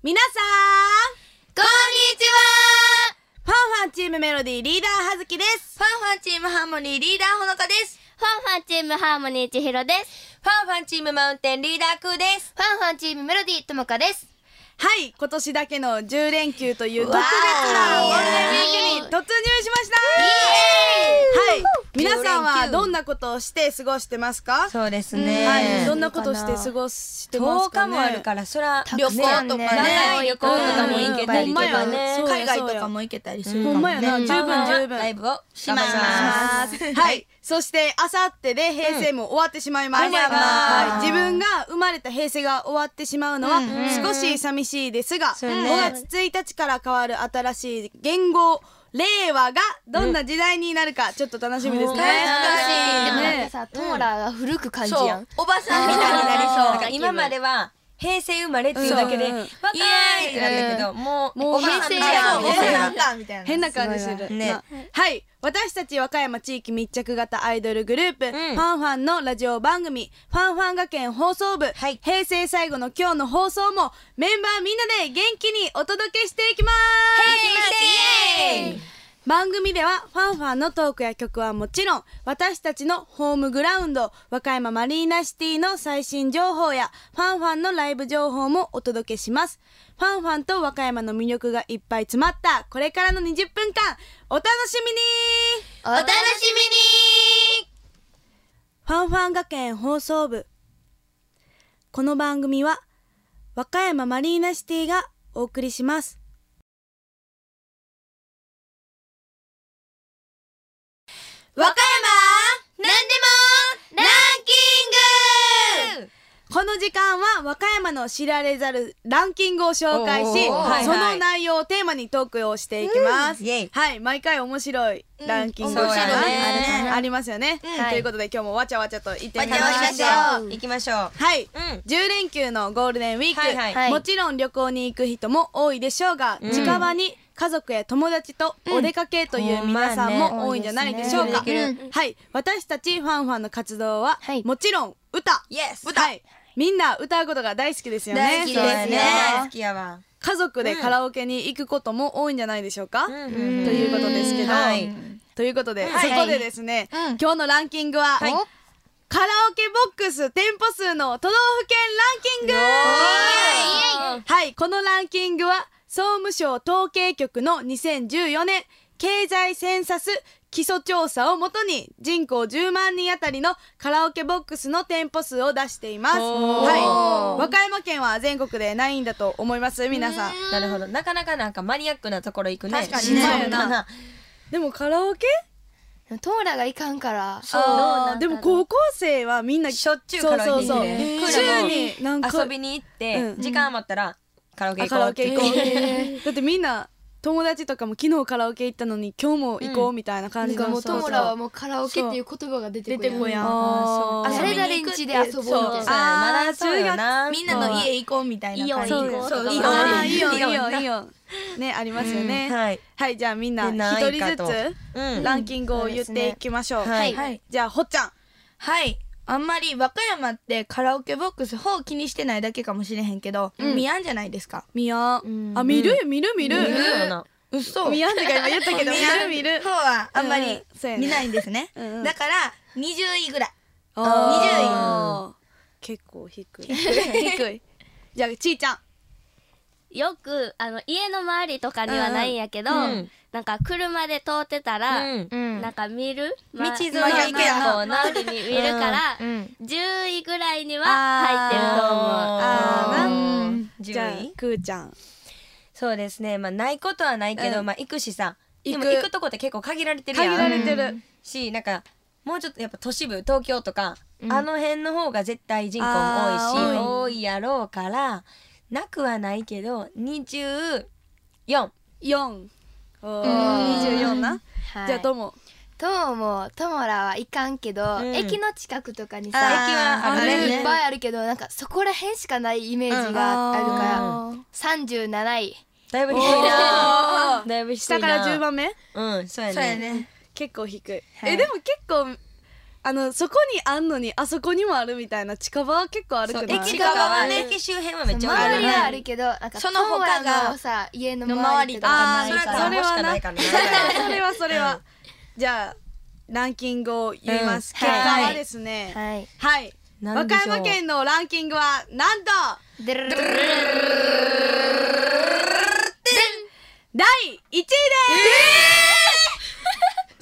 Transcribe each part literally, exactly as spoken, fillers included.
皆さんこんにちは。 ファンファンチームメロディーリーダーはずきです。 ファンファンチームハーモニーリーダーほのかです。 ファンファンチームハーモニーちひろです。 ファンファンチームマウンテンリーダーくーです。 ファンファンチームメロディーともかです。 はい、今年だけのじゅう連休という特別なゴールデンウィークに突入しました。はい、皆さんはどんなことをして過ごしてますか？ そうですね、 はい、どんなことをして過ごしてますかね。 とおかもあるから、そら旅行とかね、 旅行とかも行けたりとかね、 うん、 海外とかも行けたりするかもね。 ほんまやな、十分十分ライブをします。 はい、そしてあさってで平成も終わってしまいます。 うん、 はい、自分が生まれた平成が終わってしまうのは少し寂しいですが、 うん、 ごがつついたちから変わる新しい元号令和がどんな時代になるかちょっと楽しみですね。 でもなんかさ、トモラが古く感じやん。 おばさんみたいになりそう。今までは平成生まれっていうだけで、 うん、 若いってなんだけど、もうもう平成やんおばさんかみたいな変な感じするね。はい、私たち和歌山地域密着型アイドルグループ、うん、ファンファンのラジオ番組ファンファン学園放送部、はい、平成最後の今日の放送もメンバーみんなで元気にお届けしていきます。 イエーイ。 番組ではファンファンのトークや曲はもちろん、私たちのホームグラウンド和歌山マリーナシティの最新情報やファンファンのライブ情報もお届けします。ファンファンと和歌山の魅力がいっぱい詰まったこれからのにじゅっぷんかん、お楽しみに。 お楽しみに。 ファンファン学園放送部。この番組は和歌山マリーナシティがお送りします。 和歌山なんでもランキング。 この時間は和歌山の知られざるランキングを紹介し、その内容をテーマにトークをしていきます、うん、はい、毎回面白いランキングが、うんね、ありますよね、うん、ということで今日もわちゃわちゃと言ってみましょう。 わちゃわちゃしょう。行きましょう。 はい、うん、じゅう連休のゴールデンウィーク、はいはい、もちろん旅行に行く人も多いでしょうが、うん、近場に家族や友達とお出かけという皆さんも多いんじゃないでしょうか、うんね、はい、私たちファンファンの活動は、はい、もちろん歌、 yes、 歌、はい、みんな歌うことが大好きですよね。 大好きですね。大好きやわ。 家族でカラオケに行くことも多いんじゃないでしょうか、うん、ということですけど、はい、ということで、はい、そこでですね、はい、今日のランキングは、はい、カラオケボックス店舗数の都道府県ランキング。はい、このランキングは総務省統計局のにせんじゅうよねん経済センサス基礎調査をもとに人口じゅうまんにんあたりのカラオケボックスの店舗数を出しています。はい、和歌山県は全国でないんだと思います。皆さん。 なるほど。なかなかなんかマニアックなところ行くね。 確かにね。でもカラオケトーラがいかんから。 そう。でも高校生はみんなしょっちゅうカラオケ行って、 週になんか遊びに行って、うん、時間余ったらカラオケ行こうって行こう。だってみんな友達とかも昨日カラオケ行ったのに今日も行こうみたいな感じの、 うん、もうトモラはもうカラオケっていう言葉が出てこやん。 ああ、誰々ん家で遊ぼうみたいな。 ああ、そうよな。みんなの家行こうみたいな感じ。 そうそういいよいいよいいよいいよね、ありますよね、うん、はい、はい、じゃあみんな一人ずつランキングを言っていきましょう、うん、はい、はい、じゃあほっちゃん。 はい、あんまり和歌山ってカラオケボックスほう気にしてないだけかもしれへんけど、うん、見やんじゃないですか。 見やん、うん、あ、見る見る見る見るうそ見やんってか今言ったけど見る見るほうはあんまり見ないんですね、うんうん、だからにじゅういぐらい。にじゅうい、 うん、結構低い低い。じゃあちーちゃん。 よくあの家の周りとかにはないんやけど、うん、なんか車で通ってたら、うん、なんか見る、 ま、道沿いの周りに見るから、うん、じゅういぐらいには入ってると思う。 あー、うん、じゃあくーちゃん。 そうですね、まあないことはないけど、うん、まあ行くしさ、でも行くとこって結構限られてるやん。 限られてる、うん、 し、なんかもうちょっとやっぱ都市部東京とか、うん、あの辺の方が絶対人口も多いし多いやろうからなくはないけどにじゅうよん。 よん。おー、にじゅうよんな、はい、じゃあともとももトモラはいかんけど、うん、駅の近くとかにさ、 駅はあるね、 いっぱいあるけどなんかそこら辺しかないイメージがあるから、うん、さんじゅうなない。 だいぶ低いな。だいぶ低いな。 下からじゅうばんめ。 うん、そうやね。 結構低い、はい、えでも結構あのそこにあんのにあそこにもあるみたいな近場は結構あるくない？ 駅側はね、駅周辺はめっちゃ多い周りはあるけど、なんかその他がのさ家の周りとかあーないからそれはなないからねそれはそれはじゃあランキングを言います、 うん結果はですねはいはい、和なんでしょう歌山県のランキングはなんとでるるるだいいちいです、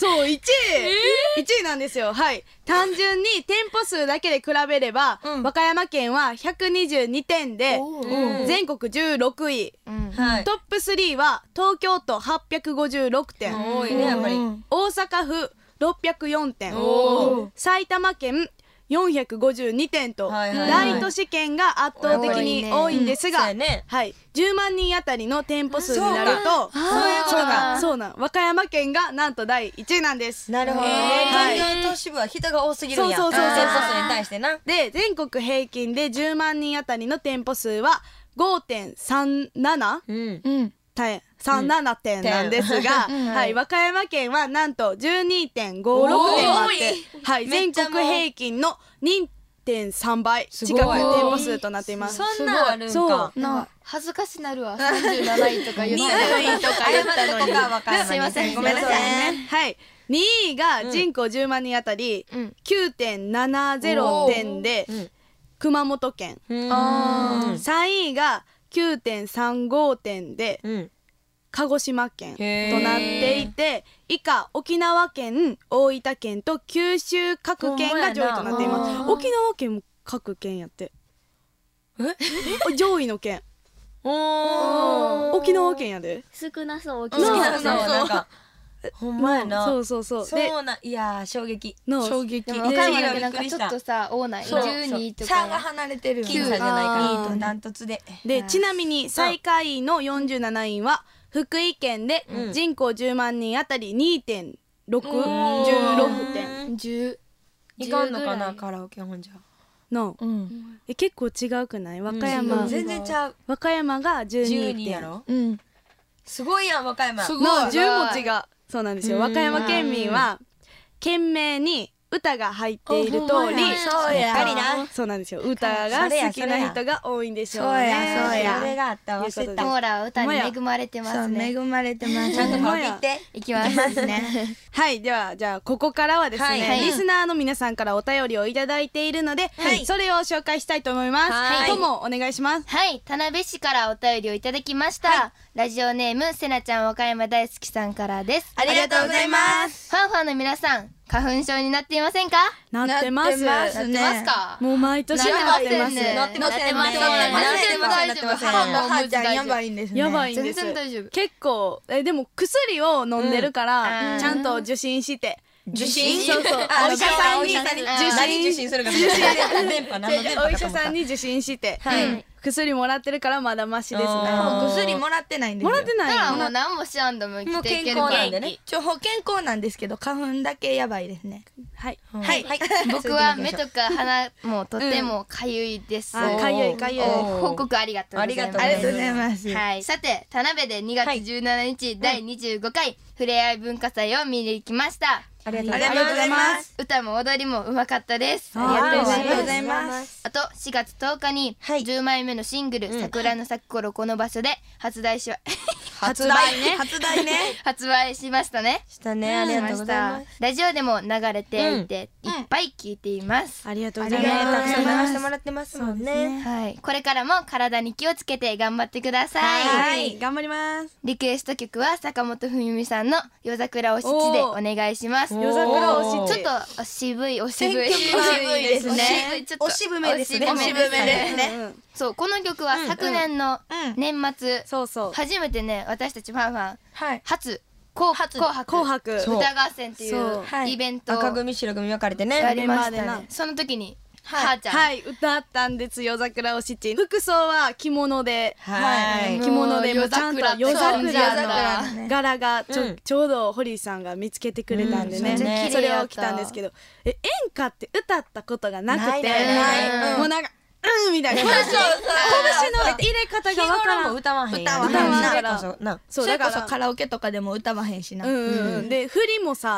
そういちい、いちいなんですよ。はい、単純に店舗数だけで比べれば、 うん和歌山県はひゃくにじゅうにてんでうん全国じゅうろくい、 うんはいトップスリーは東京都はっぴゃくごじゅうろくてん、 多いねやっぱり大阪府ろっぴゃくよんてん、 お埼玉県よんひゃくごじゅうにてんと、 はいはいはい大都市圏が圧倒的に多いんですが、 そうやねはい、じゅうまんにんあたりの店舗数になるとそういうことそうなかんそうなん和歌山県がなんとだいいちいなんです。 なるほどね、 はい東京都市部は人が多すぎるんやそうそうそうそう店舗数に対してなで全国平均でじゅうまんにんあたりの店舗数は ごてんさんななうんうん点さんじゅうななてんなんですが、はい、和歌山県はなんと じゅうにてんごろくてんあって、はい、全国平均の にてんさんばい近くすごい店舗数となっています。 そんなんあるんそうかなんか恥ずかしなるわさんじゅうなないとか言ってにいとか言ったのにわかんないすいませんごめんなさいね。はい。にいが人口じゅうまんにんあたりうんきゅうてんななぜろてんでうん熊本県、 うんあさんいが きゅうてんさんごてんでうん鹿児島県とへーなっていて、以下沖縄県、大分県と九州各県が上位となっています。 ほんまやな沖縄県も各県やってえ上位の県おー沖縄県やで。 少なそう好きなそうそうなんかほんまやなそうそうそうでそうないやー衝撃の衝撃でも岡山だけでなんかちょっとさ多ないじゅそううにと差がか離れてるよ僅差じゃないかあーにとダントツででちなみに最下位のよんじゅうなないは福井県でうん人口じゅうまんにんあたり にてんろく、じゅうーろくてんじゅういかんのかじゅうぐらいなカラオケほんじゃのうんえ結構違うくない和歌う山、 ん全然ちゃう和歌山がじゅうじゅうにてんにやろうんすごいやん和歌山すごいのじゅう文字がそうなんですよ。 うん和歌山県民は県名に歌が入っている通り、 あほんまやそうやしっかりなそうなんですよ。歌が好きな人が多いんでしょうね。 そうやそうやそれがあった忘れたということでほら歌に恵まれてまそうすね恵まれてますちゃんとカラオケ行っていきますねはい、ではじゃあここからはですね、 はいはいリスナーの皆さんからお便りをいただいているので、 はいそれを紹介したいと思います。 はいともお願いします。 はい田辺市からお便りをいただきました、ラジオネームせなちゃん和歌山大好きさんからです。 ありがとうございますファンファンの皆さん花粉症になっていませんか？ なってます。 なってますなってますか？ もう毎年なってます。 ななってませんねなってませんなってませんなってません歯がはーちゃんやばいんですねやばいん全です。 然大丈夫。 結構えでも薬を飲んでるから、 うんちゃんと受診して。 受診そうそうあお医者さんにお医者さんに受診何受診するかと思った電波何の電波お医者かと思ったさんに受診して、 はいうん薬もらってるからまだマシですね。 あーもう薬もらってないんですよもらってないだからのもう何もしやんでも生きていけるもうから健康なんでねちょ保健康なんですけど花粉だけやばいですねはい。 はいはい僕は目とか鼻もとてもかゆいです、 あかゆいかゆい。 おー報告ありがとうございます。 あありがとうございますはい、さて田辺でにがつじゅうしちにち、だいにじゅうごかいふれあい文化祭を見に行きました。 ありがとうありがとうございます歌も踊りもうまかったです。 あありがとうございます。 ありがとうございますあとしがつとおかにはいじゅうまいめのシングル「桜の咲く頃この場所」で発売し発売ね。 発売ね発売しましたね。 したねありがとうございますラジオでも流れていて、いっぱい聞いています。 ありがとうごありがとうざいます。 たくさん流してもらってますもんねはい、これからも体に気をつけて頑張ってください。 はい、頑張ります。 リクエスト曲は坂本冬美さんの夜桜お七でお願いします。 おちょ夜桜お七。 っと渋いお渋い選曲は渋いですね。ちょっとお渋めですねお渋めですね。 うんうんそうこの曲は昨年のうん年末、 そうそう。 初めてね私たちファンファンはい初紅初紅白紅白。 そう歌合戦っていそううはいイベントを赤組白組分かれてやねりましたメンバーでな。 ねその時にはいはーちゃん、 はい、歌ったんですよ。夜桜お七。服装は着物で。 はい着物でもちゃんと夜桜の夜桜のね柄がちょ,、 うんちょうど堀井さんが見つけてくれたんでね、 うんそうねそれを着たんですけどえ演歌って歌ったことがなくてないないないもうなんかうんみたいな感じで拳の入れ方日がわからん頃も歌わへんやん歌わへんなそれこそなそうだからそれこそカラオケとかでも歌わへんしなうんうんうん、で振りもさ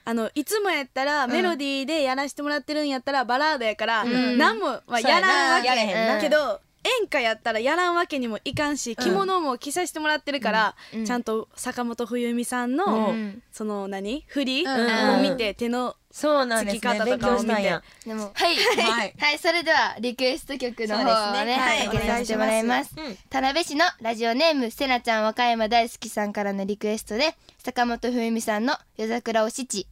あのいつもやったらメロディーでやらしてもらってるんやったらバラードやから、うん、何も、まあ、やらんわけやれへんなけど演歌やったらやらんわけにもいかんし、着物も着させてもらってるから、うん、ちゃんと坂本冬美さんの、うん、その何振り、うん、を見て手のそうなんですね、勉強したんや。 でもはいはい、はい、それではリクエスト曲の方をねかけさせてもらいます。田辺市のラジオネームせなちゃん和歌山大好きさんからのリクエストで坂本冬美さんの夜桜お七。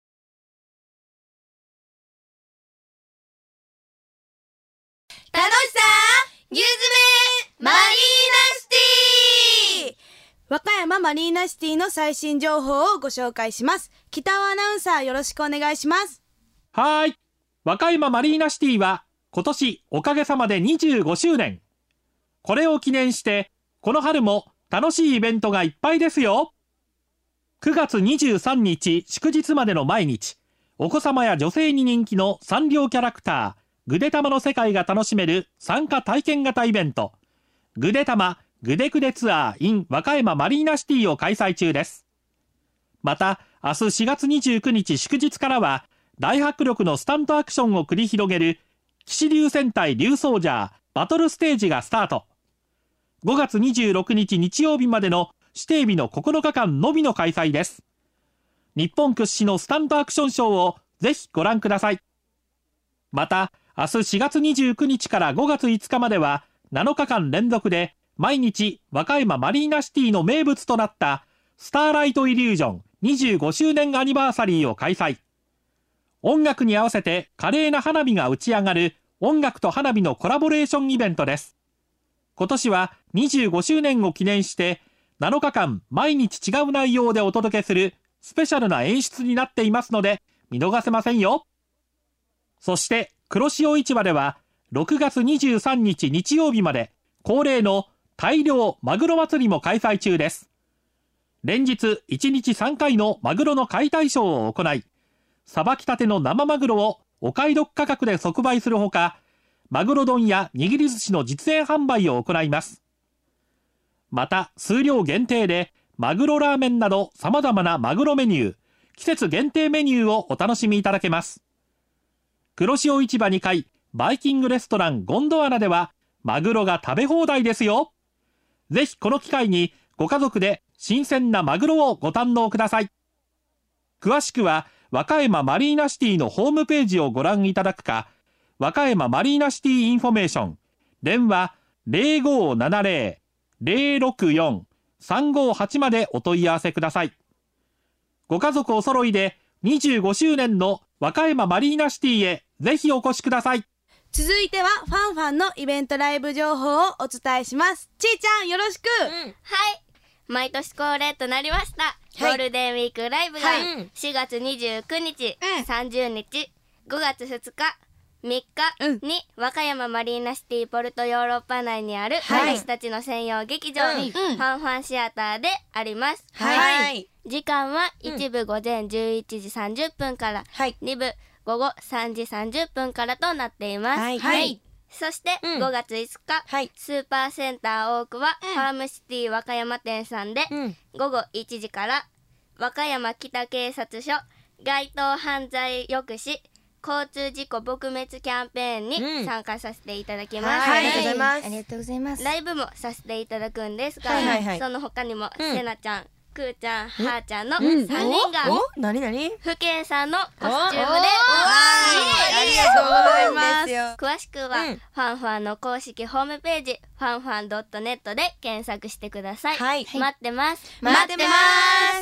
楽しさゆずめマリーナシティ。 和歌山マリーナシティの最新情報をご紹介します。北尾アナウンサーよろしくお願いします。 はーい、和歌山マリーナシティは今年おかげさまでにじゅうごしゅうねん。これを記念してこの春も楽しいイベントがいっぱいですよ。くがつにじゅうさんにち祝日までの毎日、お子様や女性に人気のサンリオキャラクターぐでたまの世界が楽しめる参加体験型イベント、ぐでたまぐでくでツアー in 和歌山マリーナシティを開催中です。また明日しがつにじゅうくにち祝日からは大迫力のスタントアクションを繰り広げる騎士竜戦隊竜ソージャーバトルステージがスタート。ごがつにじゅうろくにち日曜日までの指定日のここのかかんのみの開催です。日本屈指のスタントアクションショーをぜひご覧ください。また明日しがつにじゅうくにちからごがついつかまではなのかかん連続で毎日和歌山マリーナシティの名物となったスターライトイリュージョンにじゅうごしゅうねんアニバーサリーを開催。音楽に合わせて華麗な花火が打ち上がる音楽と花火のコラボレーションイベントです。今年はにじゅうごしゅうねんを記念してなのかかん毎日違う内容でお届けするスペシャルな演出になっていますので見逃せませんよ。そして黒潮市場ではろくがつにじゅうさんにち日曜日まで恒例の大漁マグロ祭りも開催中です。連日いちにちさんかいのマグロの解体ショーを行い、さばきたての生マグロをお買い得価格で即売するほか、マグロ丼や握り寿司の実演販売を行います。また数量限定でマグロラーメンなど様々なマグロメニュー、季節限定メニューをお楽しみいただけます。黒潮市場にかいバイキングレストランゴンドワナではマグロが食べ放題ですよ。ぜひこの機会にご家族で新鮮なマグロをご堪能ください。詳しくは和歌山マリーナシティのホームページをご覧いただくか、和歌山マリーナシティインフォメーション電話 ゼロごーななゼロ ゼロろくよん さんごはち までお問い合わせください。ご家族お揃いでにじゅうごしゅうねんの和歌山マリーナシティへぜひお越しください。 続いてはファンファンのイベントライブ情報をお伝えします。ちーちゃんよろしく、うん、 はい、毎年恒例となりました、はい、ゴールデンウィークライブがしがつにじゅうくにち、うん、さんじゅうにち、ごがつふつか、みっかに和歌山マリーナシティポルトヨーロッパ内にある私たちの専用劇場にファンファンシアターであります。はい、時間はいち部午前じゅういちじさんじゅっぷんから、はい、に部午後さんじさんじゅっぷんからとなっています。はいはい、そして、うん、ごがついつか、はい、スーパーセンター大久は、うん、ファームシティ和歌山店さんで、うん、午後いちじから和歌山北警察署街頭犯罪抑止交通事故撲滅キャンペーンに参加させていただきます。 ありがとうございます。 ありがとうございます。 ライブもさせていただくんですが、はいはいはい、その他にも、うん、せなちゃん、くーちゃん、はーちゃんのさんにんが、 うん、なになにふけんさんのコスチュームで、 ありがとうございます。 詳しくは、うん、ファンファンの公式ホームページファンファン ドットネット で検索してください。はい、待ってます。 待ってます。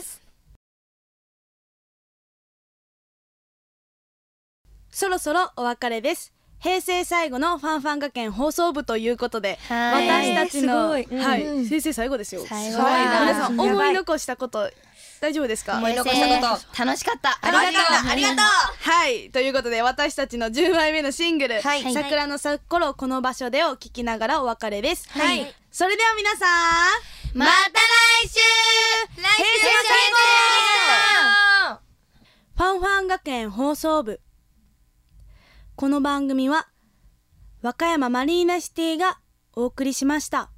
そろそろお別れです。平成最後のファンファン学園放送部ということで、私たちの、はい、うん、平成最後ですよ。最後皆さん思い残したこと大丈夫ですか？ 思い残したこと楽しかった。 ありがとうありがとう。 はい、ということで私たちのじゅうまいめのシングル、はい、桜の咲く頃この場所でを聴きながらお別れです。はい、それでは皆さんまた来週。来週最後。ファンファン学園放送部。この番組は和歌山マリーナシティがお送りしました。